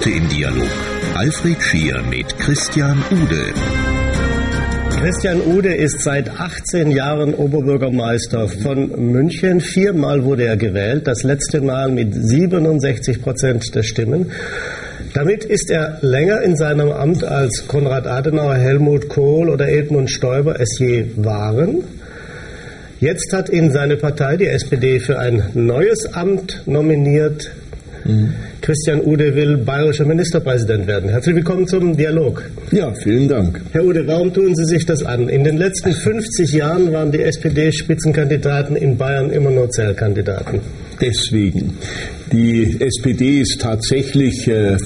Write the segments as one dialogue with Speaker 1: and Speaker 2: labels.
Speaker 1: Heute im Dialog Alfred Schier mit Christian Ude.
Speaker 2: Christian Ude ist seit 18 Jahren Oberbürgermeister von München. 4-mal wurde er gewählt, das letzte Mal mit 67% der Stimmen. Damit ist er länger in seinem Amt als Konrad Adenauer, Helmut Kohl oder Edmund Stoiber es je waren. Jetzt hat ihn seine Partei, die SPD, für ein neues Amt nominiert. Christian Ude will bayerischer Ministerpräsident werden. Herzlich willkommen zum Dialog.
Speaker 3: Ja, vielen Dank.
Speaker 2: Herr Ude, warum tun Sie sich das an? In den letzten 50 Jahren waren die SPD-Spitzenkandidaten in Bayern immer nur Zählkandidaten.
Speaker 3: Deswegen. Die SPD ist tatsächlich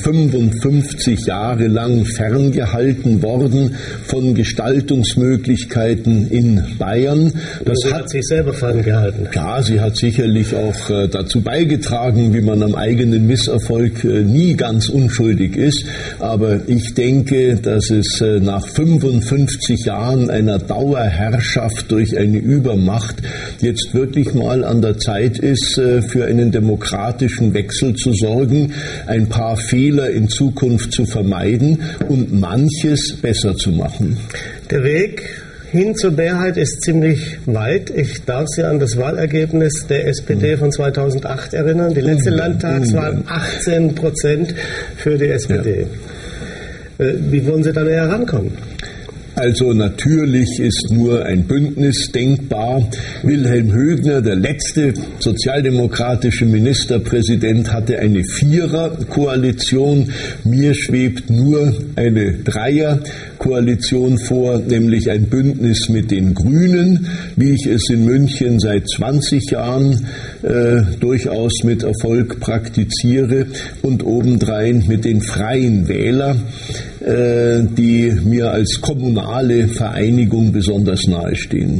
Speaker 3: 55 Jahre lang ferngehalten worden von Gestaltungsmöglichkeiten in Bayern.
Speaker 2: Sie hat sich selber ferngehalten.
Speaker 3: Klar, sie hat sicherlich auch dazu beigetragen, wie man am eigenen Misserfolg nie ganz unschuldig ist. Aber ich denke, dass es nach 55 Jahren einer Dauerherrschaft durch eine Übermacht jetzt wirklich mal an der Zeit ist, für einen demokratischen Wechsel zu sorgen, ein paar Fehler in Zukunft zu vermeiden und manches besser zu machen.
Speaker 2: Der Weg hin zur Mehrheit ist ziemlich weit. Ich darf Sie an das Wahlergebnis der SPD von 2008 erinnern. Die letzte Landtagswahl 18% für die SPD. Ja. Wie wollen Sie da näher rankommen?
Speaker 3: Also natürlich ist nur ein Bündnis denkbar. Wilhelm Högner, der letzte sozialdemokratische Ministerpräsident, hatte eine Vierer-Koalition. Mir schwebt nur eine Dreier-Koalition vor, nämlich ein Bündnis mit den Grünen, wie ich es in München seit 20 Jahren durchaus mit Erfolg praktiziere, und obendrein mit den Freien Wähler, die mir als kommunale Vereinigung besonders nahestehen.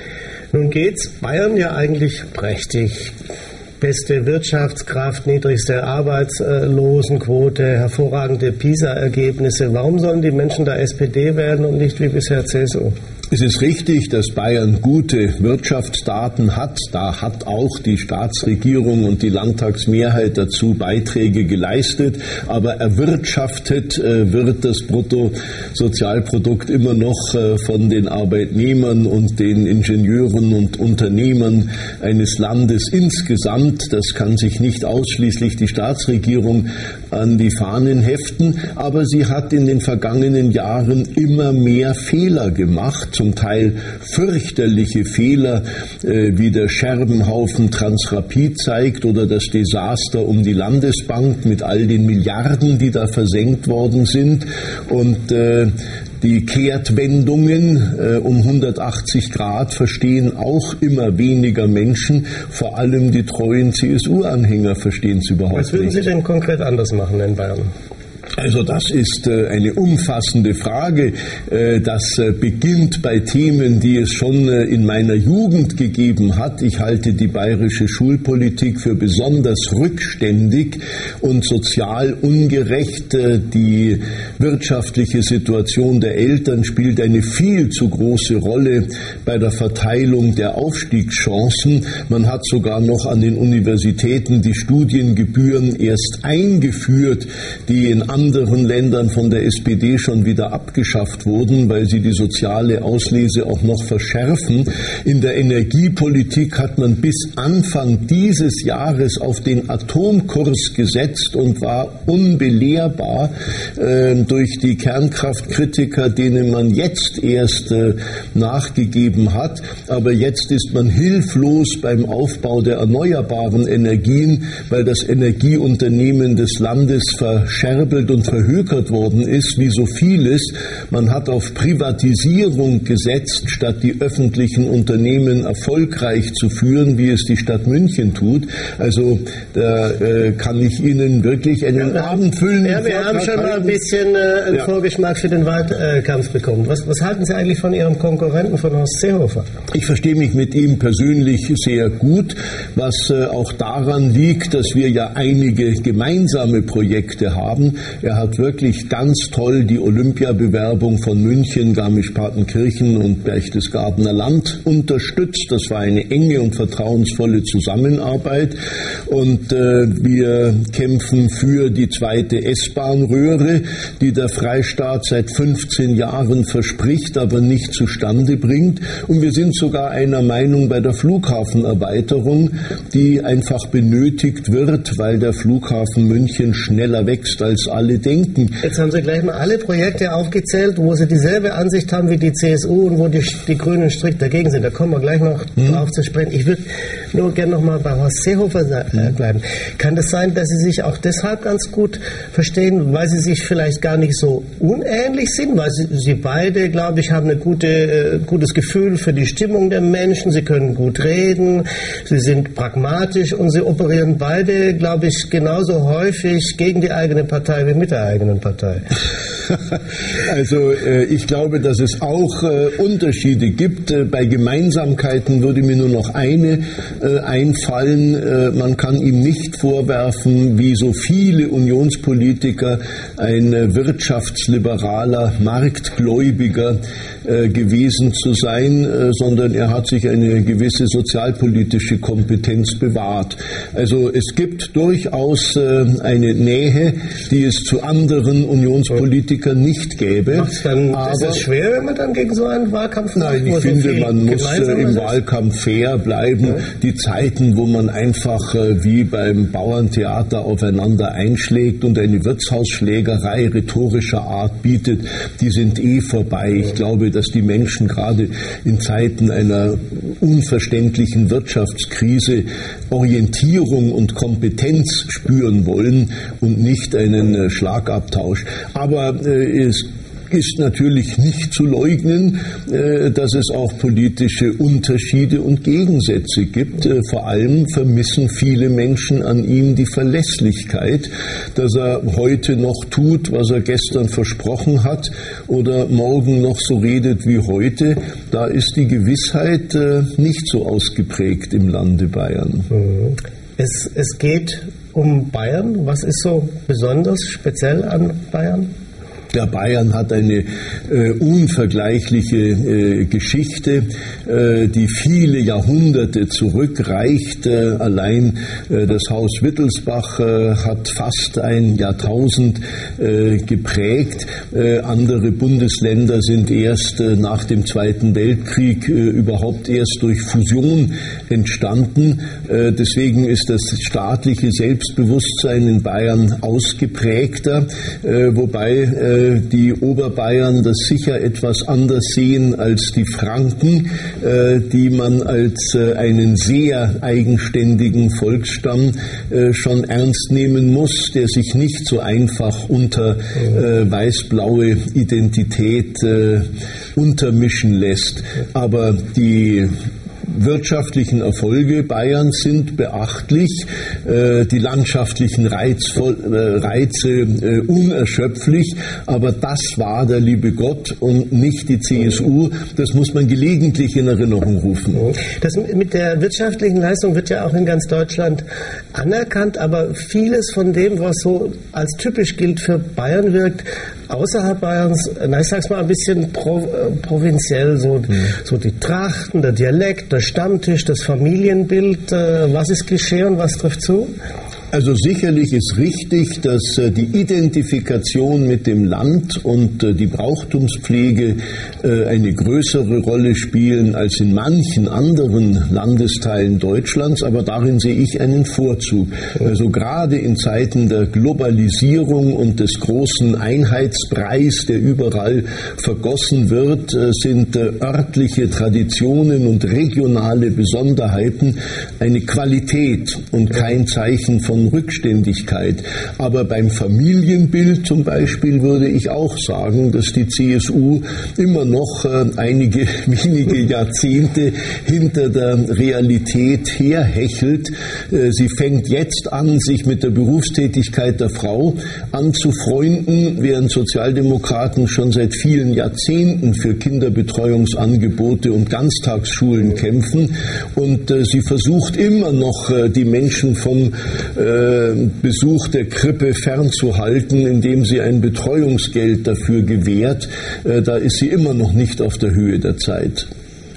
Speaker 2: Nun geht's Bayern ja eigentlich prächtig. Beste Wirtschaftskraft, niedrigste Arbeitslosenquote, hervorragende PISA-Ergebnisse. Warum sollen die Menschen da SPD werden und nicht wie bisher CSU?
Speaker 3: Es ist richtig, dass Bayern gute Wirtschaftsdaten hat. Da hat auch die Staatsregierung und die Landtagsmehrheit dazu Beiträge geleistet. Aber erwirtschaftet wird das Bruttosozialprodukt immer noch von den Arbeitnehmern und den Ingenieuren und Unternehmern eines Landes insgesamt. Das kann sich nicht ausschließlich die Staatsregierung an die Fahnen heften. Aber sie hat in den vergangenen Jahren immer mehr Fehler gemacht. Zum Teil fürchterliche Fehler, wie der Scherbenhaufen Transrapid zeigt oder das Desaster um die Landesbank mit all den Milliarden, die da versenkt worden sind, und die Kehrtwendungen um 180 Grad verstehen auch immer weniger Menschen, vor allem die treuen CSU-Anhänger verstehen es überhaupt nicht.
Speaker 2: Was würden Sie denn konkret anders machen in Bayern?
Speaker 3: Also das ist eine umfassende Frage. Das beginnt bei Themen, die es schon in meiner Jugend gegeben hat. Ich halte die bayerische Schulpolitik für besonders rückständig und sozial ungerecht. Die wirtschaftliche Situation der Eltern spielt eine viel zu große Rolle bei der Verteilung der Aufstiegschancen. Man hat sogar noch an den Universitäten die Studiengebühren erst eingeführt, die in anderen Ländern von der SPD schon wieder abgeschafft wurden, weil sie die soziale Auslese auch noch verschärfen. In der Energiepolitik hat man bis Anfang dieses Jahres auf den Atomkurs gesetzt und war unbelehrbar durch die Kernkraftkritiker, denen man jetzt erst nachgegeben hat. Aber jetzt ist man hilflos beim Aufbau der erneuerbaren Energien, weil das Energieunternehmen des Landes verscherbelt und verhökert worden ist, wie so vieles. Man hat auf Privatisierung gesetzt, statt die öffentlichen Unternehmen erfolgreich zu führen, wie es die Stadt München tut. Also da kann ich Ihnen wirklich einen Abend füllen.
Speaker 2: Ja, wir haben schon mal ein bisschen einen Vorgeschmack für den Wahlkampf bekommen. Was halten Sie eigentlich von Ihrem Konkurrenten, von Horst Seehofer?
Speaker 3: Ich verstehe mich mit ihm persönlich sehr gut, was auch daran liegt, dass wir ja einige gemeinsame Projekte haben. Er hat wirklich ganz toll die Olympiabewerbung von München, Garmisch-Partenkirchen und Berchtesgadener Land unterstützt. Das war eine enge und vertrauensvolle Zusammenarbeit. Und wir kämpfen für die zweite S-Bahn-Röhre, die der Freistaat seit 15 Jahren verspricht, aber nicht zustande bringt. Und wir sind sogar einer Meinung bei der Flughafenerweiterung, die einfach benötigt wird, weil der Flughafen München schneller wächst, als alle denken.
Speaker 2: Jetzt haben Sie gleich mal alle Projekte aufgezählt, wo Sie dieselbe Ansicht haben wie die CSU und wo die Grünen strikt dagegen sind. Da kommen wir gleich noch drauf zu sprechen. Ich würde nur gerne noch mal bei Horst Seehofer bleiben. Kann das sein, dass Sie sich auch deshalb ganz gut verstehen, weil Sie sich vielleicht gar nicht so unähnlich sind? Weil Sie beide, glaube ich, haben ein gutes Gefühl für die Stimmung der Menschen. Sie können gut reden. Sie sind pragmatisch und Sie operieren beide, glaube ich, genauso häufig gegen die eigene Partei wie mit der eigenen Partei.
Speaker 3: Also ich glaube, dass es auch Unterschiede gibt. Bei Gemeinsamkeiten würde mir nur noch eine einfallen. Man kann ihm nicht vorwerfen, wie so viele Unionspolitiker, ein wirtschaftsliberaler Marktgläubiger gewesen zu sein, sondern er hat sich eine gewisse sozialpolitische Kompetenz bewahrt. Also es gibt durchaus eine Nähe, die es zu anderen Unionspolitikern nicht gäbe.
Speaker 2: Ist es schwer, wenn man dann gegen so einen Wahlkampf macht?
Speaker 3: Nein, ich finde, man muss im Wahlkampf fair bleiben. Ja. Die Zeiten, wo man einfach wie beim Bauerntheater aufeinander einschlägt und eine Wirtshausschlägerei rhetorischer Art bietet, die sind vorbei. Ich glaube, dass die Menschen gerade in Zeiten einer unverständlichen Wirtschaftskrise Orientierung und Kompetenz spüren wollen und nicht einen Schlagabtausch. Aber es ist natürlich nicht zu leugnen, dass es auch politische Unterschiede und Gegensätze gibt. Vor allem vermissen viele Menschen an ihm die Verlässlichkeit, dass er heute noch tut, was er gestern versprochen hat oder morgen noch so redet wie heute. Da ist die Gewissheit nicht so ausgeprägt im Lande Bayern.
Speaker 2: Es geht um Bayern. Was ist so besonders speziell an Bayern?
Speaker 3: Der Bayern hat eine unvergleichliche Geschichte, die viele Jahrhunderte zurückreicht. Allein das Haus Wittelsbach hat fast ein Jahrtausend geprägt. Andere Bundesländer sind erst nach dem Zweiten Weltkrieg überhaupt erst durch Fusion entstanden. Deswegen ist das staatliche Selbstbewusstsein in Bayern ausgeprägter, wobei die Oberbayern das sicher etwas anders sehen als die Franken, die man als einen sehr eigenständigen Volksstamm schon ernst nehmen muss, der sich nicht so einfach unter weiß-blaue Identität untermischen lässt. Aber die wirtschaftlichen Erfolge Bayerns sind beachtlich, die landschaftlichen Reize unerschöpflich, aber das war der liebe Gott und nicht die CSU. Das muss man gelegentlich in Erinnerung rufen.
Speaker 2: Das mit der wirtschaftlichen Leistung wird ja auch in ganz Deutschland anerkannt, aber vieles von dem, was so als typisch gilt für Bayern, wirkt außerhalb Bayerns, ich sag's mal ein bisschen provinziell, so die Trachten, der Dialekt, der Stammtisch, das Familienbild. Was ist Klischee und was trifft zu?
Speaker 3: Also sicherlich ist richtig, dass die Identifikation mit dem Land und die Brauchtumspflege eine größere Rolle spielen als in manchen anderen Landesteilen Deutschlands, aber darin sehe ich einen Vorzug. Also gerade in Zeiten der Globalisierung und des großen Einheitspreis, der überall vergossen wird, sind örtliche Traditionen und regionale Besonderheiten eine Qualität und kein Zeichen von Rückständigkeit. Aber beim Familienbild zum Beispiel würde ich auch sagen, dass die CSU immer noch einige wenige Jahrzehnte hinter der Realität herhechelt. Sie fängt jetzt an, sich mit der Berufstätigkeit der Frau anzufreunden, während Sozialdemokraten schon seit vielen Jahrzehnten für Kinderbetreuungsangebote und Ganztagsschulen kämpfen. Und sie versucht immer noch, die Menschen vom Besuch der Krippe fernzuhalten, indem sie ein Betreuungsgeld dafür gewährt. Da ist sie immer noch nicht auf der Höhe der Zeit.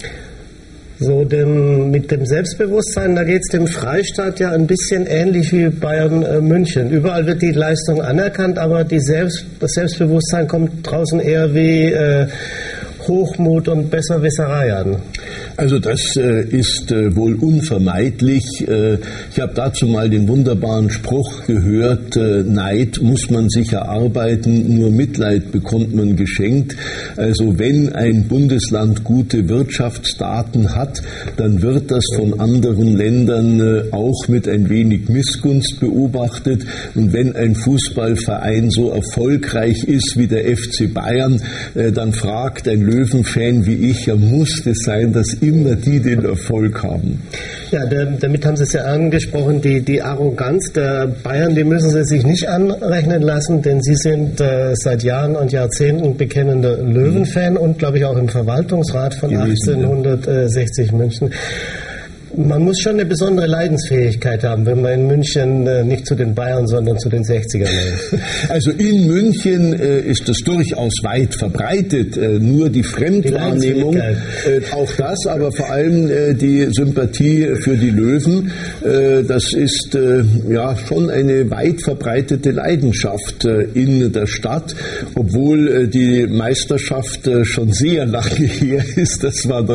Speaker 2: So, mit dem Selbstbewusstsein, da geht es dem Freistaat ja ein bisschen ähnlich wie Bayern München. Überall wird die Leistung anerkannt, aber das Selbstbewusstsein kommt draußen eher wie Hochmut und Besserwisserei an.
Speaker 3: Also das ist wohl unvermeidlich. Ich habe dazu mal den wunderbaren Spruch gehört, Neid muss man sich erarbeiten, nur Mitleid bekommt man geschenkt. Also wenn ein Bundesland gute Wirtschaftsdaten hat, dann wird das von anderen Ländern auch mit ein wenig Missgunst beobachtet. Und wenn ein Fußballverein so erfolgreich ist wie der FC Bayern, dann fragt ein Löwenfan wie ich, ja, muss es sein, dass immer die den Erfolg haben.
Speaker 2: Ja, damit haben Sie es ja angesprochen, die Arroganz der Bayern, die müssen Sie sich nicht anrechnen lassen, denn Sie sind seit Jahren und Jahrzehnten bekennender Löwenfan und, glaube ich, auch im Verwaltungsrat von 1860 München. Man muss schon eine besondere Leidensfähigkeit haben, wenn man in München nicht zu den Bayern, sondern zu den 60ern ist.
Speaker 3: Also in München ist es durchaus weit verbreitet, nur die Fremdwahrnehmung, auch das, aber vor allem die Sympathie für die Löwen, das ist ja schon eine weit verbreitete Leidenschaft in der Stadt, obwohl die Meisterschaft schon sehr lange her ist, das war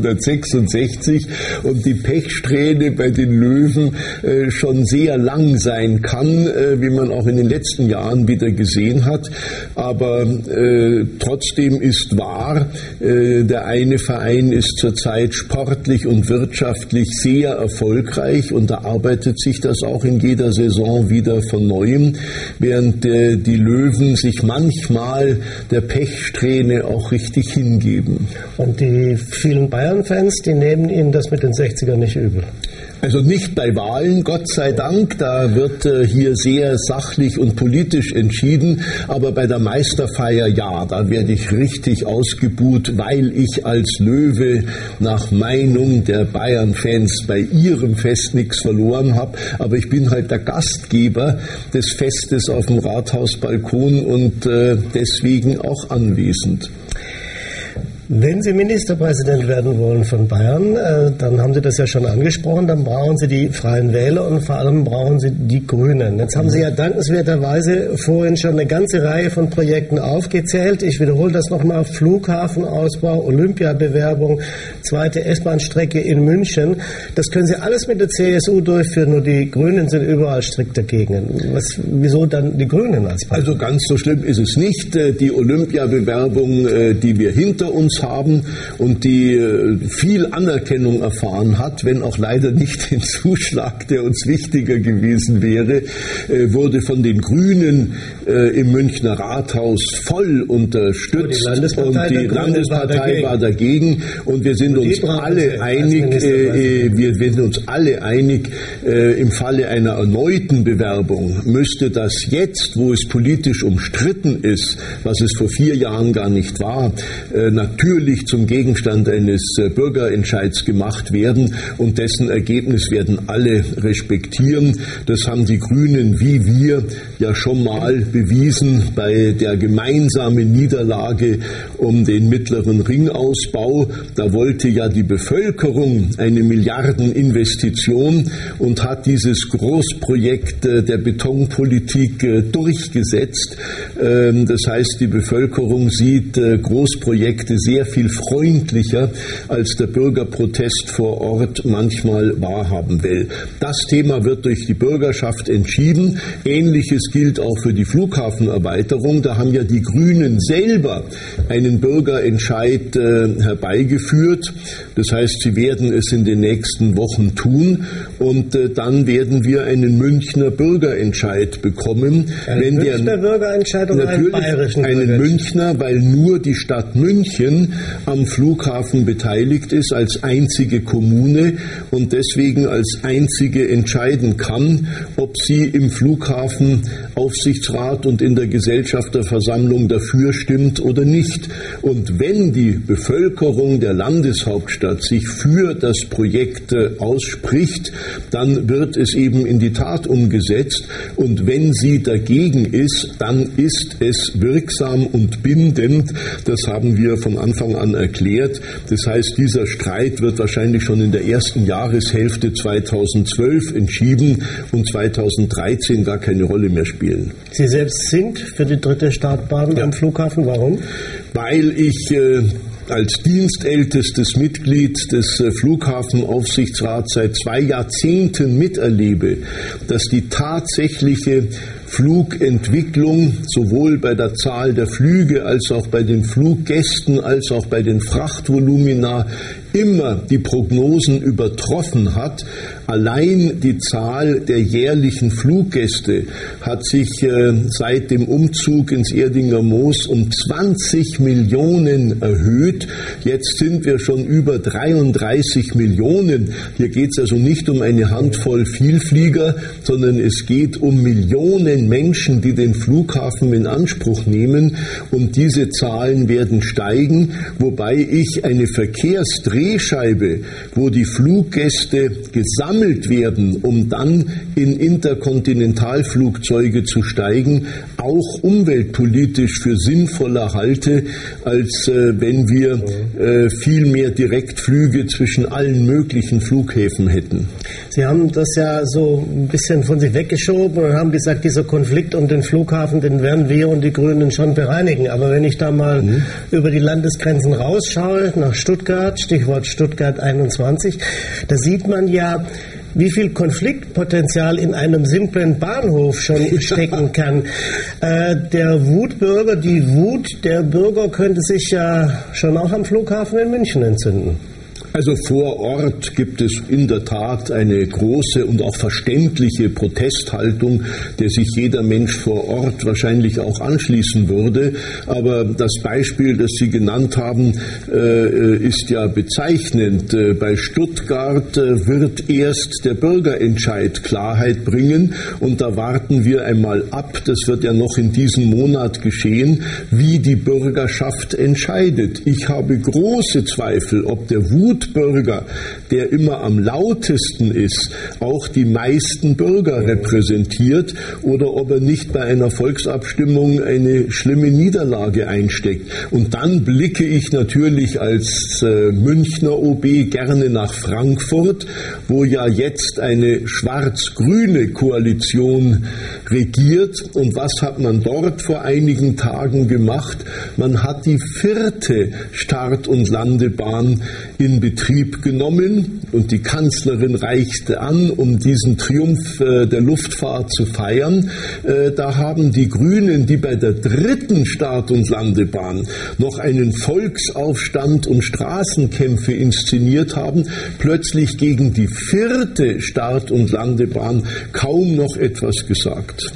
Speaker 3: 1966 und die Pechsträhne bei den Löwen schon sehr lang sein kann, wie man auch in den letzten Jahren wieder gesehen hat. Aber trotzdem ist wahr, der eine Verein ist zurzeit sportlich und wirtschaftlich sehr erfolgreich und da arbeitet sich das auch in jeder Saison wieder von Neuem, während die Löwen sich manchmal der Pechsträhne auch richtig hingeben.
Speaker 2: Und die vielen Bayern-Fans, die nehmen Ihnen das mit den 60ern nicht übel.
Speaker 3: Also nicht bei Wahlen, Gott sei Dank, da wird hier sehr sachlich und politisch entschieden, aber bei der Meisterfeier, ja, da werde ich richtig ausgebuht, weil ich als Löwe nach Meinung der Bayern-Fans bei ihrem Fest nichts verloren habe, aber ich bin halt der Gastgeber des Festes auf dem Rathausbalkon und deswegen auch anwesend.
Speaker 2: Wenn Sie Ministerpräsident werden wollen von Bayern, dann haben Sie das ja schon angesprochen, dann brauchen Sie die Freien Wähler und vor allem brauchen Sie die Grünen. Jetzt haben Sie ja dankenswerterweise vorhin schon eine ganze Reihe von Projekten aufgezählt. Ich wiederhole das nochmal: Flughafenausbau, Olympiabewerbung, zweite S-Bahn-Strecke in München. Das können Sie alles mit der CSU durchführen, nur die Grünen sind überall strikt dagegen. Wieso dann die Grünen als Partei?
Speaker 3: Also ganz so schlimm ist es nicht. Die Olympiabewerbung, die wir hinter uns haben und die viel Anerkennung erfahren hat, wenn auch leider nicht den Zuschlag, der uns wichtiger gewesen wäre, wurde von den Grünen im Münchner Rathaus voll unterstützt und die Landespartei war dagegen und wir sind uns alle einig, im Falle einer erneuten Bewerbung müsste das jetzt, wo es politisch umstritten ist, was es vor 4 Jahren gar nicht war, natürlich zum Gegenstand eines Bürgerentscheids gemacht werden und dessen Ergebnis werden alle respektieren. Das haben die Grünen wie wir ja schon mal bewiesen bei der gemeinsamen Niederlage um den Mittleren Ringausbau. Da wollte ja die Bevölkerung eine Milliardeninvestition und hat dieses Großprojekt der Betonpolitik durchgesetzt. Das heißt, die Bevölkerung sieht Großprojekte sehr viel freundlicher, als der Bürgerprotest vor Ort manchmal wahrhaben will. Das Thema wird durch die Bürgerschaft entschieden. Ähnliches gilt auch für die Flughafenerweiterung. Da haben ja die Grünen selber einen Bürgerentscheid herbeigeführt. Das heißt, sie werden es in den nächsten Wochen tun und dann werden wir einen Münchner Bürgerentscheid bekommen.
Speaker 2: Ein Münchner Bürgerentscheid oder einen bayerischen Bürgerentscheid?
Speaker 3: Einen Münchner, weil nur die Stadt München allein am Flughafen beteiligt ist, als einzige Kommune und deswegen als einzige entscheiden kann, ob sie im Flughafenaufsichtsrat und in der Gesellschafterversammlung dafür stimmt oder nicht. Und wenn die Bevölkerung der Landeshauptstadt sich für das Projekt ausspricht, dann wird es eben in die Tat umgesetzt. Und wenn sie dagegen ist, dann ist es wirksam und bindend. Das haben wir von Anfang an erklärt. Das heißt, dieser Streit wird wahrscheinlich schon in der ersten Jahreshälfte 2012 entschieden und 2013 gar keine Rolle mehr spielen.
Speaker 2: Sie selbst sind für die dritte Startbahn am Flughafen. Warum?
Speaker 3: Weil ich als dienstältestes Mitglied des Flughafenaufsichtsrats seit 2 Jahrzehnten miterlebe, dass die tatsächliche Flugentwicklung sowohl bei der Zahl der Flüge als auch bei den Fluggästen als auch bei den Frachtvolumina immer die Prognosen übertroffen hat. Allein die Zahl der jährlichen Fluggäste hat sich seit dem Umzug ins Erdinger Moos um 20 Millionen erhöht. Jetzt sind wir schon über 33 Millionen. Hier geht es also nicht um eine Handvoll Vielflieger, sondern es geht um Millionen Menschen, die den Flughafen in Anspruch nehmen. Und diese Zahlen werden steigen, wobei ich eine Verkehrsdrehscheibe, wo die Fluggäste gesammelt werden, um dann in Interkontinentalflugzeuge zu steigen, auch umweltpolitisch für sinnvoller halte, als wenn wir viel mehr Direktflüge zwischen allen möglichen Flughäfen hätten.
Speaker 2: Sie haben das ja so ein bisschen von sich weggeschoben und haben gesagt, dieser Konflikt um den Flughafen, den werden wir und die Grünen schon bereinigen. Aber wenn ich da mal über die Landesgrenzen rausschaue, nach Stuttgart, Stichwort Stuttgart 21, da sieht man ja, wie viel Konfliktpotenzial in einem simplen Bahnhof schon stecken kann. Der Wutbürger, die Wut der Bürger könnte sich ja schon auch am Flughafen in München entzünden.
Speaker 3: Also vor Ort gibt es in der Tat eine große und auch verständliche Protesthaltung, der sich jeder Mensch vor Ort wahrscheinlich auch anschließen würde. Aber das Beispiel, das Sie genannt haben, ist ja bezeichnend. Bei Stuttgart wird erst der Bürgerentscheid Klarheit bringen und da warten wir einmal ab, das wird ja noch in diesem Monat geschehen, wie die Bürgerschaft entscheidet. Ich habe große Zweifel, ob der Wutbürger, der immer am lautesten ist, auch die meisten Bürger repräsentiert oder ob er nicht bei einer Volksabstimmung eine schlimme Niederlage einsteckt. Und dann blicke ich natürlich als Münchner OB gerne nach Frankfurt, wo ja jetzt eine schwarz-grüne Koalition regiert. Und was hat man dort vor einigen Tagen gemacht? Man hat die 4. Start- und Landebahn in Betrieb genommen und die Kanzlerin reichte an, um diesen Triumph der Luftfahrt zu feiern. Da haben die Grünen, die bei der 3. Start- und Landebahn noch einen Volksaufstand und Straßenkämpfe inszeniert haben, plötzlich gegen die 4. Start- und Landebahn kaum noch etwas gesagt.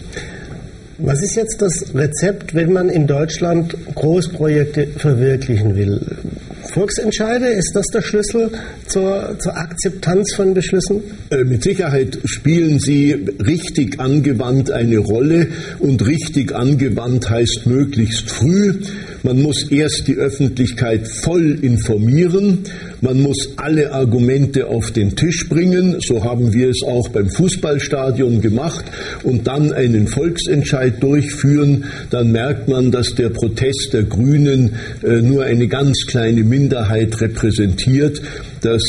Speaker 2: Was ist jetzt das Rezept, wenn man in Deutschland Großprojekte verwirklichen will? Volksentscheide, ist das der Schlüssel zur Akzeptanz von Beschlüssen?
Speaker 3: Mit Sicherheit spielen sie richtig angewandt eine Rolle und richtig angewandt heißt möglichst früh. Man muss erst die Öffentlichkeit voll informieren. Man muss alle Argumente auf den Tisch bringen. So haben wir es auch beim Fußballstadion gemacht und dann einen Volksentscheid durchführen. Dann merkt man, dass der Protest der Grünen nur eine ganz kleine Minderheit repräsentiert, dass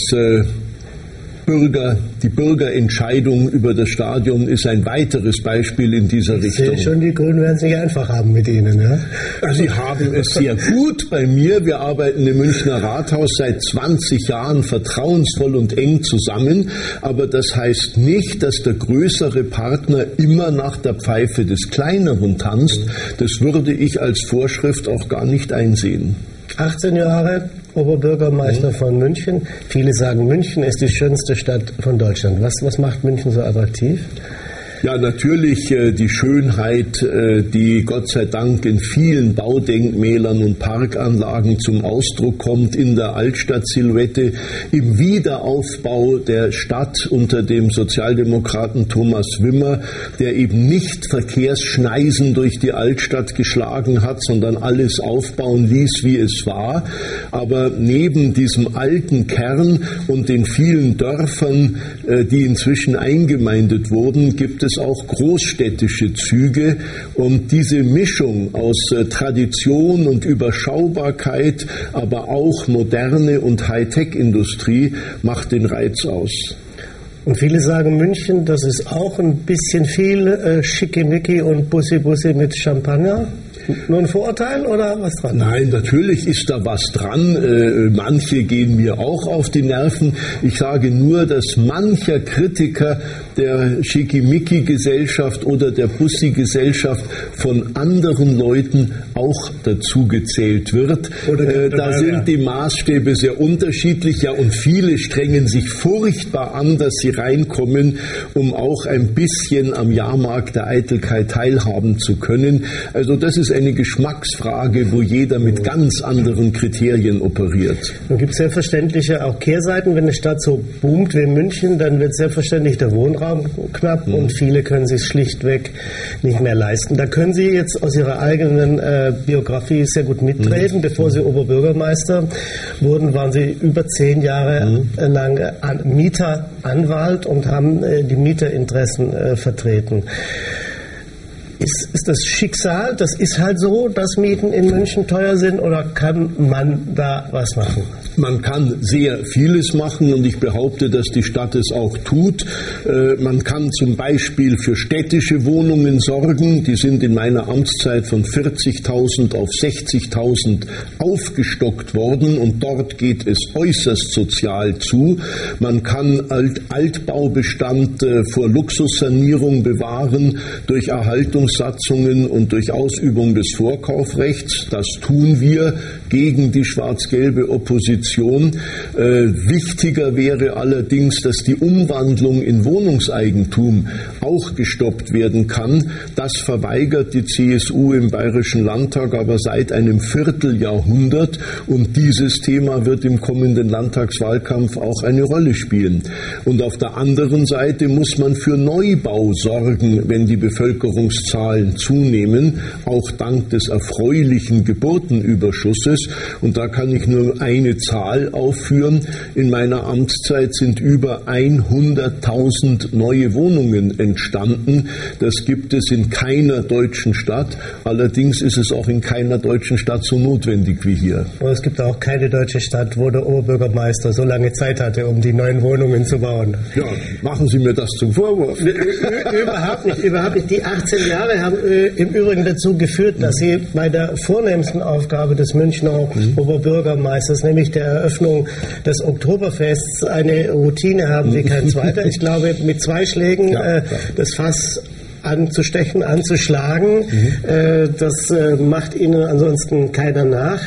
Speaker 3: die Bürgerentscheidung über das Stadion ist ein weiteres Beispiel in dieser Richtung.
Speaker 2: Ich sehe schon, die Grünen werden es nicht einfach haben mit Ihnen. Ja?
Speaker 3: Sie haben es sehr gut bei mir. Wir arbeiten im Münchner Rathaus seit 20 Jahren vertrauensvoll und eng zusammen. Aber das heißt nicht, dass der größere Partner immer nach der Pfeife des Kleineren tanzt. Das würde ich als Vorschrift auch gar nicht einsehen.
Speaker 2: 18 Jahre Oberbürgermeister von München. Viele sagen, München ist die schönste Stadt von Deutschland. Was macht München so attraktiv?
Speaker 3: Ja, natürlich die Schönheit, die Gott sei Dank in vielen Baudenkmälern und Parkanlagen zum Ausdruck kommt, in der Altstadtsilhouette, im Wiederaufbau der Stadt unter dem Sozialdemokraten Thomas Wimmer, der eben nicht Verkehrsschneisen durch die Altstadt geschlagen hat, sondern alles aufbauen ließ, wie es war. Aber neben diesem alten Kern und den vielen Dörfern, die inzwischen eingemeindet wurden, gibt es auch großstädtische Züge. Und diese Mischung aus Tradition und Überschaubarkeit, aber auch Moderne und Hightech-Industrie macht den Reiz aus.
Speaker 2: Und viele sagen, München, das ist auch ein bisschen viel Schickimicki und Bussi-Bussi mit Champagner. Nur ein Vorurteil oder was dran?
Speaker 3: Nein, natürlich ist da was dran. Manche gehen mir auch auf die Nerven. Ich sage nur, dass mancher Kritiker der Schickimicki-Gesellschaft oder der Bussi-Gesellschaft von anderen Leuten auch dazu gezählt wird. Da sind die Maßstäbe sehr unterschiedlich. Ja, und viele strengen sich furchtbar an, dass sie reinkommen, um auch ein bisschen am Jahrmarkt der Eitelkeit teilhaben zu können. Also das ist eine Geschmacksfrage, wo jeder mit ganz anderen Kriterien operiert.
Speaker 2: Nun gibt es selbstverständlich auch Kehrseiten. Wenn eine Stadt so boomt wie München, dann wird selbstverständlich der Wohnraum knapp und viele können sich schlichtweg nicht mehr leisten. Da können Sie jetzt aus Ihrer eigenen Biografie sehr gut mitreden. Bevor Sie Oberbürgermeister wurden, waren Sie über 10 Jahre lang Mieteranwalt und haben die Mieterinteressen vertreten. Ist das Schicksal, das ist halt so, dass Mieten in München teuer sind, oder kann man da was machen?
Speaker 3: Man kann sehr vieles machen und ich behaupte, dass die Stadt es auch tut. Man kann zum Beispiel für städtische Wohnungen sorgen. Die sind in meiner Amtszeit von 40.000 auf 60.000 aufgestockt worden und dort geht es äußerst sozial zu. Man kann Altbaubestand vor Luxussanierung bewahren durch Erhaltungssatzungen und durch Ausübung des Vorkaufrechts. Das tun wir gegen die schwarz-gelbe Opposition. Wichtiger wäre allerdings, dass die Umwandlung in Wohnungseigentum auch gestoppt werden kann. Das verweigert die CSU im Bayerischen Landtag aber seit einem Vierteljahrhundert und dieses Thema wird im kommenden Landtagswahlkampf auch eine Rolle spielen. Und auf der anderen Seite muss man für Neubau sorgen, wenn die Bevölkerungszahlen zunehmen, auch dank des erfreulichen Geburtenüberschusses. Und da kann ich nur eine Zahl aufführen. In meiner Amtszeit sind über 100.000 neue Wohnungen entstanden. Das gibt es in keiner deutschen Stadt. Allerdings ist es auch in keiner deutschen Stadt so notwendig wie hier.
Speaker 2: Aber es gibt auch keine deutsche Stadt, wo der Oberbürgermeister so lange Zeit hatte, um die neuen Wohnungen zu bauen.
Speaker 3: Ja, machen Sie mir das zum Vorwurf.
Speaker 2: Überhaupt nicht. Die 18 Jahre haben im Übrigen dazu geführt, dass Sie bei der vornehmsten Aufgabe des Münchner Oberbürgermeisters, nämlich der Eröffnung des Oktoberfests, eine Routine haben wie kein zweiter. Ich glaube, mit 2 Schlägen das Fass anzustechen, anzuschlagen, das macht Ihnen ansonsten keiner nach.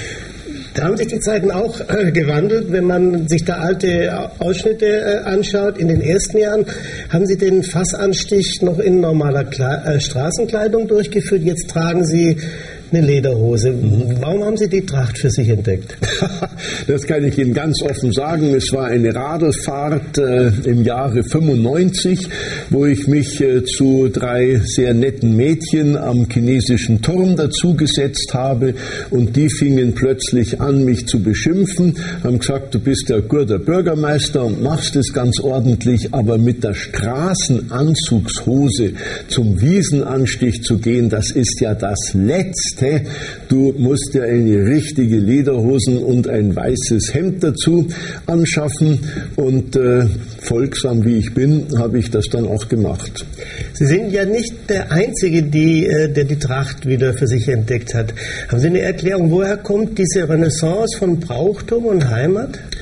Speaker 2: Da haben sich die Zeiten auch gewandelt, wenn man sich da alte Ausschnitte anschaut. In den ersten Jahren haben Sie den Fassanstich noch in normaler Straßenkleidung durchgeführt. Jetzt tragen Sie eine Lederhose. Warum haben Sie die Tracht für sich entdeckt?
Speaker 3: Das kann ich Ihnen ganz offen sagen. Es war eine Radlfahrt im Jahre 95, wo ich mich zu 3 sehr netten Mädchen am chinesischen Turm dazugesetzt habe und die fingen plötzlich an, mich zu beschimpfen, haben gesagt, du bist ja guter Bürgermeister und machst es ganz ordentlich, aber mit der Straßenanzugshose zum Wiesenanstich zu gehen, das ist ja das Letzte. Du musst ja eine richtige Lederhosen und ein weißes Hemd dazu anschaffen und folgsam wie ich bin, habe ich das dann auch gemacht.
Speaker 2: Sie sind ja nicht der Einzige, der die Tracht wieder für sich entdeckt hat. Haben Sie eine Erklärung, woher kommt diese Renaissance von Brauchtum und Heimat?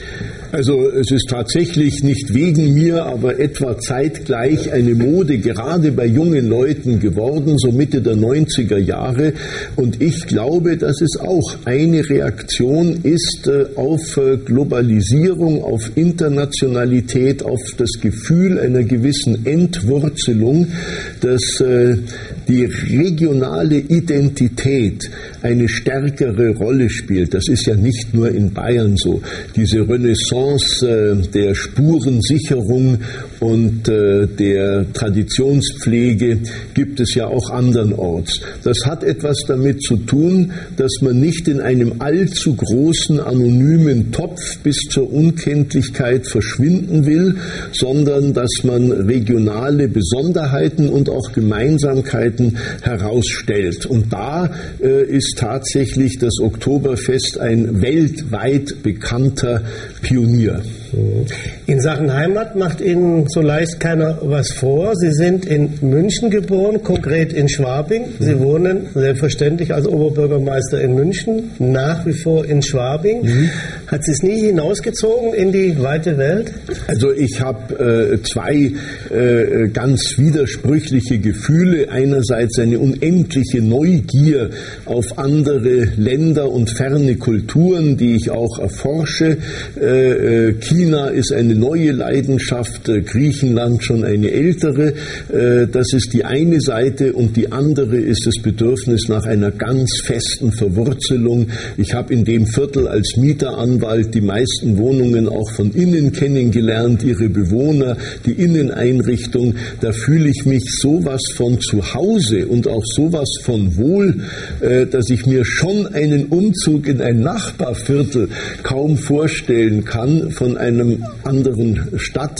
Speaker 3: Also es ist tatsächlich nicht wegen mir, aber etwa zeitgleich eine Mode gerade bei jungen Leuten geworden, so Mitte der 90er Jahre. Und ich glaube, dass es auch eine Reaktion ist auf Globalisierung, auf Internationalität, auf das Gefühl einer gewissen Entwurzelung, dass die regionale Identität eine stärkere Rolle spielt. Das ist ja nicht nur in Bayern so. Diese Renaissance der Spurensicherung und der Traditionspflege gibt es ja auch andernorts. Das hat etwas damit zu tun, dass man nicht in einem allzu großen anonymen Topf bis zur Unkenntlichkeit verschwinden will, sondern dass man regionale Besonderheiten und auch Gemeinsamkeiten herausstellt. Und da ist tatsächlich das Oktoberfest ein weltweit bekannter Pionier.
Speaker 2: In Sachen Heimat macht Ihnen so leicht keiner was vor. Sie sind in München geboren, konkret in Schwabing. Sie wohnen selbstverständlich als Oberbürgermeister in München, nach wie vor in Schwabing. Hat Sie es nie hinausgezogen in die weite Welt?
Speaker 3: Also ich habe zwei ganz widersprüchliche Gefühle. Einerseits eine unendliche Neugier auf andere Länder und ferne Kulturen, die ich auch erforsche. China ist eine neue Leidenschaft, Griechenland schon eine ältere. Das ist die eine Seite, und die andere ist das Bedürfnis nach einer ganz festen Verwurzelung. Ich habe in dem Viertel als Mieteranwalt die meisten Wohnungen auch von innen kennengelernt, ihre Bewohner, die Inneneinrichtung. Da fühle ich mich sowas von zu Hause und auch sowas von wohl, dass ich mir schon einen Umzug in ein Nachbarviertel kaum vorstellen kann, von einem anderen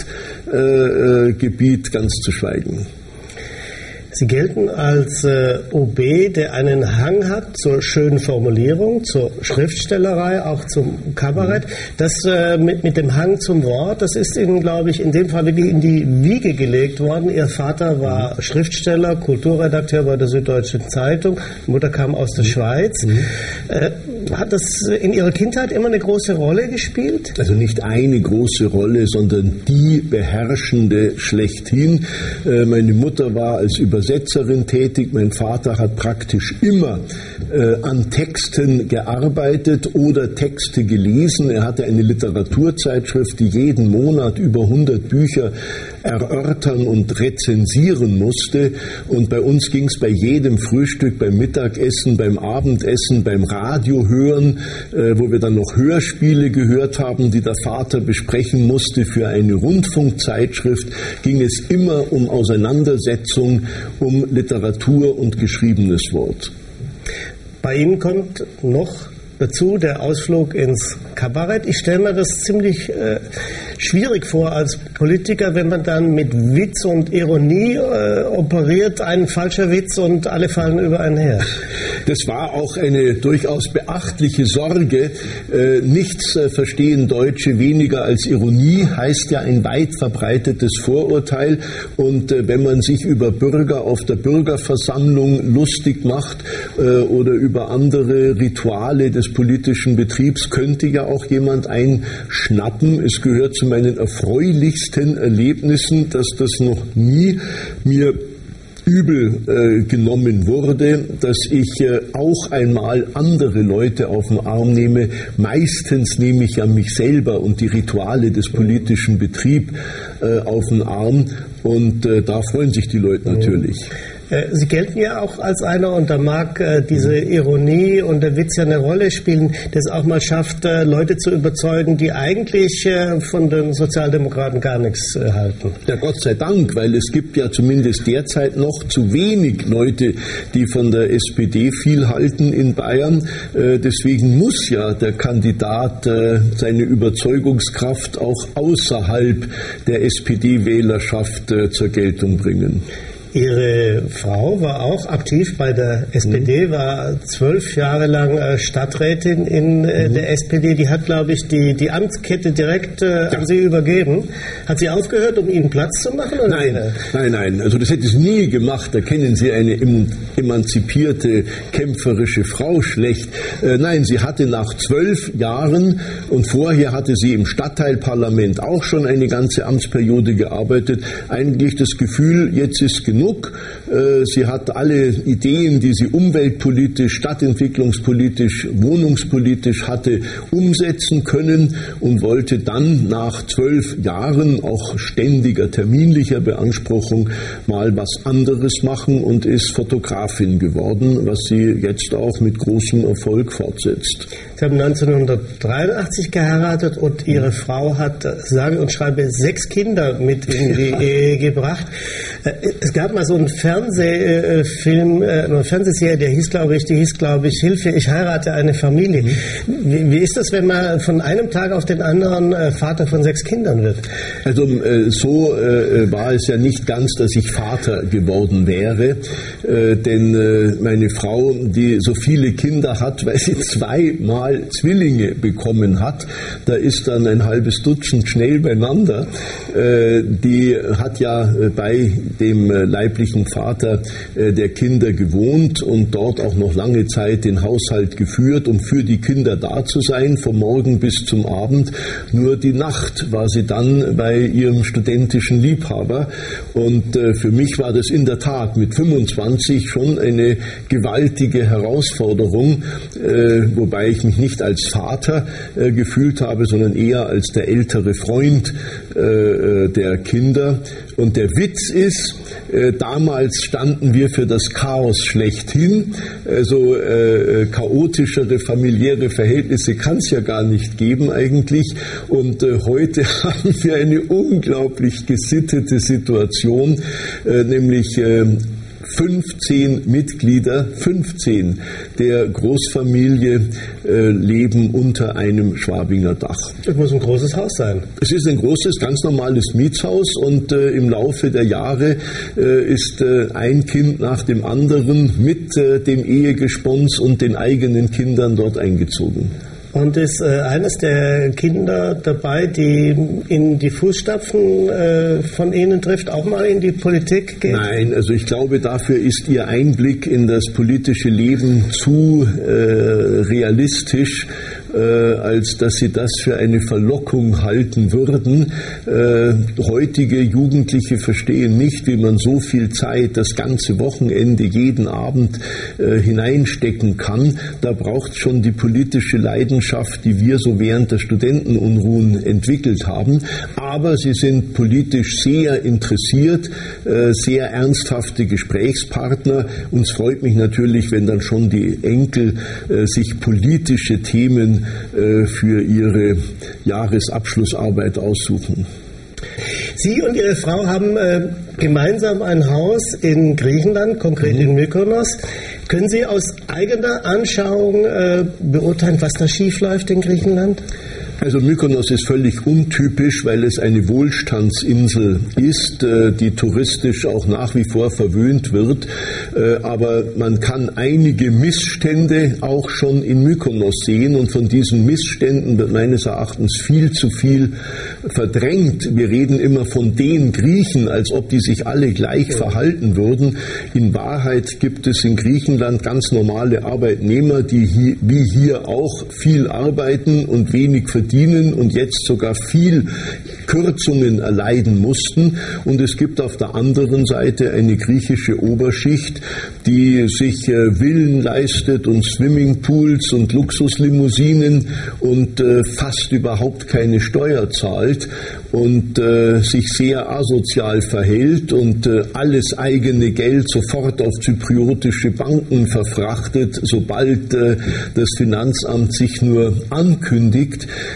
Speaker 3: Stadtgebiet ganz zu schweigen.
Speaker 2: Sie gelten als OB, der einen Hang hat zur schönen Formulierung, zur Schriftstellerei, auch zum Kabarett. Das mit dem Hang zum Wort, das ist Ihnen, glaube ich, in dem Fall wirklich in die Wiege gelegt worden. Ihr Vater war Schriftsteller, Kulturredakteur bei der Süddeutschen Zeitung. Die Mutter kam aus der Schweiz. Hat das in Ihrer Kindheit immer eine große Rolle gespielt?
Speaker 3: Also nicht eine große Rolle, sondern die beherrschende schlechthin. Meine Mutter war als Übersetzerin tätig. Mein Vater hat praktisch immer an Texten gearbeitet oder Texte gelesen. Er hatte eine Literaturzeitschrift, die jeden Monat über 100 Bücher erörtern und rezensieren musste. Und bei uns ging es bei jedem Frühstück, beim Mittagessen, beim Abendessen, beim Radiohören, wo wir dann noch Hörspiele gehört haben, die der Vater besprechen musste für eine Rundfunkzeitschrift, ging es immer um Auseinandersetzung, um Literatur und geschriebenes Wort.
Speaker 2: Bei Ihnen kommt noch dazu der Ausflug ins Kabarett. Ich stelle mir das ziemlich schwierig vor als Politiker, wenn man dann mit Witz und Ironie operiert, ein falscher Witz und alle fallen über einen her.
Speaker 3: Das war auch eine durchaus beachtliche Sorge. Nichts verstehen Deutsche weniger als Ironie, heißt ja ein weit verbreitetes Vorurteil. Und wenn man sich über Bürger auf der Bürgerversammlung lustig macht oder über andere Rituale des politischen Betriebs, könnte ja auch jemand einschnappen. Es gehört zu meinen erfreulichsten Erlebnissen, dass das noch nie mir übel genommen wurde, dass ich auch einmal andere Leute auf den Arm nehme. Meistens nehme ich ja mich selber und die Rituale des politischen Betriebs auf den Arm, und da freuen sich die Leute natürlich.
Speaker 2: Sie gelten ja auch als einer, und da mag diese Ironie und der Witz ja eine Rolle spielen, der es auch mal schafft, Leute zu überzeugen, die eigentlich von den Sozialdemokraten gar nichts halten.
Speaker 3: Ja, Gott sei Dank, weil es gibt ja zumindest derzeit noch zu wenig Leute, die von der SPD viel halten in Bayern. Deswegen muss ja der Kandidat seine Überzeugungskraft auch außerhalb der SPD-Wählerschaft zur Geltung bringen.
Speaker 2: Ihre Frau war auch aktiv bei der SPD, war 12 Jahre lang Stadträtin in der SPD. Die hat, glaube ich, die Amtskette direkt an Sie übergeben. Hat sie aufgehört, um Ihnen Platz zu machen? Oder?
Speaker 3: Nein. Also das hätte sie nie gemacht. Da kennen Sie eine emanzipierte, kämpferische Frau schlecht. Nein, sie hatte nach 12 Jahren und vorher hatte sie im Stadtteilparlament auch schon eine ganze Amtsperiode gearbeitet, eigentlich das Gefühl, jetzt ist genug. Sie hat alle Ideen, die sie umweltpolitisch, stadtentwicklungspolitisch, wohnungspolitisch hatte, umsetzen können und wollte dann nach 12 Jahren auch ständiger terminlicher Beanspruchung mal was anderes machen und ist Fotografin geworden, was sie jetzt auch mit großem Erfolg fortsetzt.
Speaker 2: Sie haben 1983 geheiratet und Ihre Frau hat, sage und schreibe, 6 Kinder mit in die Ehe gebracht. Es gab mal so einen Fernsehfilm, eine Fernsehserie, die hieß, glaube ich, Hilfe, ich heirate eine Familie. Wie ist das, wenn man von einem Tag auf den anderen Vater von 6 Kindern wird?
Speaker 3: Also so war es ja nicht ganz, dass ich Vater geworden wäre, denn meine Frau, die so viele Kinder hat, weil sie 2-mal Zwillinge bekommen hat, da ist dann ein halbes Dutzend schnell beieinander, die hat ja bei dem leiblichen Vater der Kinder gewohnt und dort auch noch lange Zeit den Haushalt geführt, um für die Kinder da zu sein, vom Morgen bis zum Abend. Nur die Nacht war sie dann bei ihrem studentischen Liebhaber und für mich war das in der Tat mit 25 schon eine gewaltige Herausforderung, wobei ich mich nicht als Vater gefühlt habe, sondern eher als der ältere Freund der Kinder. Und der Witz ist, damals standen wir für das Chaos schlechthin. Also chaotischere familiäre Verhältnisse kann es ja gar nicht geben eigentlich. Und heute haben wir eine unglaublich gesittete Situation, nämlich 15 Mitglieder, 15 der Großfamilie leben unter einem Schwabinger Dach.
Speaker 2: Das muss ein großes Haus sein.
Speaker 3: Es ist ein großes, ganz normales Mietshaus und im Laufe der Jahre ist ein Kind nach dem anderen mit dem Ehegespons und den eigenen Kindern dort eingezogen.
Speaker 2: Und ist eines der Kinder dabei, die in die Fußstapfen von Ihnen trifft, auch mal in die Politik geht?
Speaker 3: Nein, also ich glaube, dafür ist Ihr Einblick in das politische Leben zu realistisch, als dass Sie das für eine Verlockung halten würden. Heutige Jugendliche verstehen nicht, wie man so viel Zeit, das ganze Wochenende, jeden Abend hineinstecken kann. Da braucht es schon die politische Leidenschaft, die wir so während der Studentenunruhen entwickelt haben. Aber sie sind politisch sehr interessiert, sehr ernsthafte Gesprächspartner. Uns freut mich natürlich, wenn dann schon die Enkel sich politische Themen für ihre Jahresabschlussarbeit aussuchen.
Speaker 2: Sie und Ihre Frau haben gemeinsam ein Haus in Griechenland, konkret in Mykonos. Können Sie aus eigener Anschauung beurteilen, was da schief läuft in Griechenland?
Speaker 3: Also Mykonos ist völlig untypisch, weil es eine Wohlstandsinsel ist, die touristisch auch nach wie vor verwöhnt wird. Aber man kann einige Missstände auch schon in Mykonos sehen und von diesen Missständen wird meines Erachtens viel zu viel verdrängt. Wir reden immer von den Griechen, als ob die sich alle gleich verhalten würden. In Wahrheit gibt es in Griechenland ganz normale Arbeitnehmer, die wie hier auch viel arbeiten und wenig verdienen und jetzt sogar viel Kürzungen erleiden mussten. Und es gibt auf der anderen Seite eine griechische Oberschicht, die sich Villen leistet und Swimmingpools und Luxuslimousinen und fast überhaupt keine Steuer zahlt und sich sehr asozial verhält und alles eigene Geld sofort auf zypriotische Banken verfrachtet, sobald das Finanzamt sich nur ankündigt.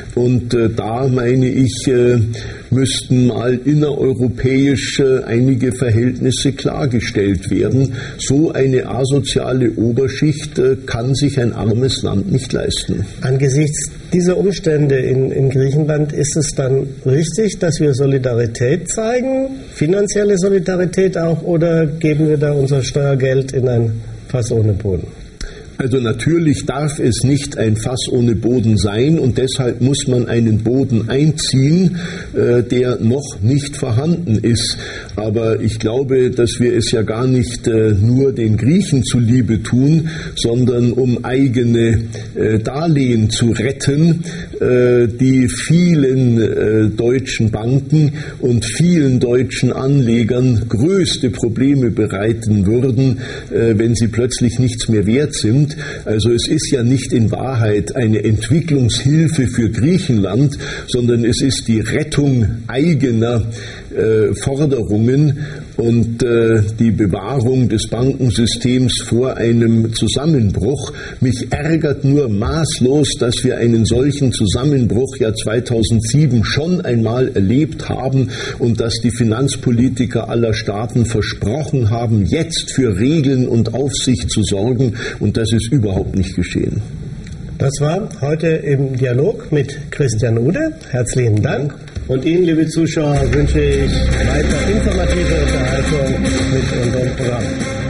Speaker 3: Und da meine ich, müssten mal innereuropäisch einige Verhältnisse klargestellt werden. So eine asoziale Oberschicht kann sich ein armes Land nicht leisten.
Speaker 2: Angesichts dieser Umstände in Griechenland ist es dann richtig, dass wir Solidarität zeigen, finanzielle Solidarität auch, oder geben wir da unser Steuergeld in ein Fass ohne Boden?
Speaker 3: Also natürlich darf es nicht ein Fass ohne Boden sein und deshalb muss man einen Boden einziehen, der noch nicht vorhanden ist. Aber ich glaube, dass wir es ja gar nicht nur den Griechen zuliebe tun, sondern um eigene Darlehen zu retten, die vielen deutschen Banken und vielen deutschen Anlegern größte Probleme bereiten würden, wenn sie plötzlich nichts mehr wert sind. Also es ist ja nicht in Wahrheit eine Entwicklungshilfe für Griechenland, sondern es ist die Rettung eigener Forderungen und die Bewahrung des Bankensystems vor einem Zusammenbruch. Mich ärgert nur maßlos, dass wir einen solchen Zusammenbruch ja 2007 schon einmal erlebt haben und dass die Finanzpolitiker aller Staaten versprochen haben, jetzt für Regeln und Aufsicht zu sorgen, und das ist überhaupt nicht geschehen.
Speaker 2: Das war heute im Dialog mit Christian Ude. Herzlichen Dank. Und Ihnen, liebe Zuschauer, wünsche ich weiter informative Unterhaltung mit unserem Programm.